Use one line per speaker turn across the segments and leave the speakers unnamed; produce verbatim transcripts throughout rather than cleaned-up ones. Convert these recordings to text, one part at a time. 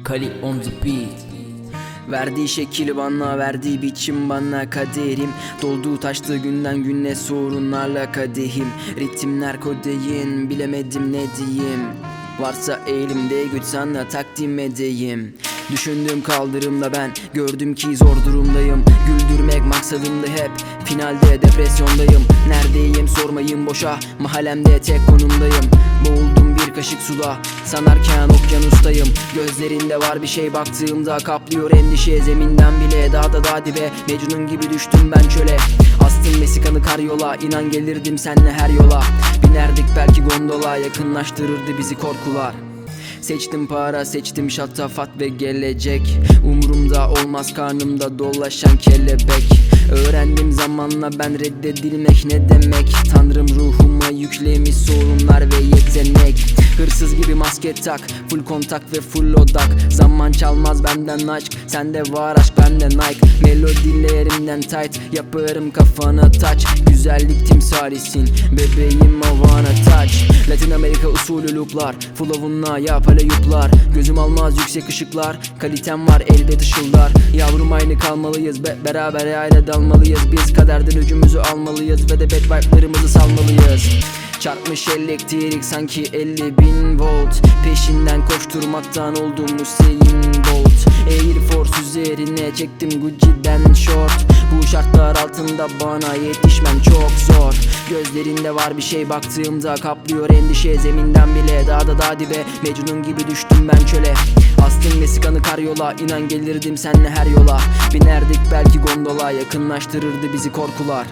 Kali on the beat. Verdiği şekil bana, verdiği biçim bana kaderim. Dolduğu taştığı günden güne sorunlarla kadehim. Ritimler kodeyin, bilemedim ne diyeyim. Varsa elimde güç sana takdim edeyim. Düşündüğüm kaldırımda ben gördüm ki zor durumdayım. Güldürmek maksadımdı hep, finalde depresyondayım. Neredeyim sormayın boşa, mahallemde tek konumdayım. Boğuldum bir kaşık suda, sanarken okyanustayım. Gözlerinde var bir şey, baktığımda kaplıyor endişe. Zeminden bile daha da daha dibe, Mecnun gibi düştüm ben çöle. Astım vesikanı karyola, inan gelirdim senle her yola. Binerdik belki gondola, yakınlaştırırdı bizi korkular. Seçtim para, seçtim şatafat ve gelecek. Umurumda olmaz karnımda dolaşan kelebek. Öğrendim zamanla ben reddedilmek ne demek. Tanrım ruhuma yüklemiş sorunlar ve yetenek. Hırsız gibi maske tak, full kontak ve full odak. Zaman çalmaz benden aşk, sende var aşk bende Nike. Melodilerimden tight, yaparım kafana touch. Güzellik timsalisin, bebeğim I wanna touch. Latin Amerika usulü looplar, flow'unla yap hele yuplar. Gözüm almaz yüksek ışıklar, kalitem var elbet ışıldar. Yavrum aynı kalmalıyız, be beraber aile dalmalıyız. Biz kaderden öcümüzü almalıyız ve de bad vibe'larımızı salmalıyız. Çarpmış elektrik sanki elli bin volt. Peşinden koşturmaktan oldum Usain Bolt. Air Force üzerine çektim Gucci'den short. Bu şartlar altında bana yetişmem çok zor. Gözlerinde var bir şey, baktığımda kaplıyor endişe. Zeminden bile daha da daha dibe, Mecnun gibi düştüm ben çöle. Astım vesikanı karyola, inan gelirdim senle her yola. Binerdik belki gondola, yakınlaştırırdı bizi korkular.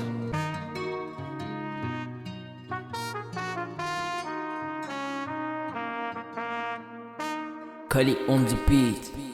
Kali on the beat.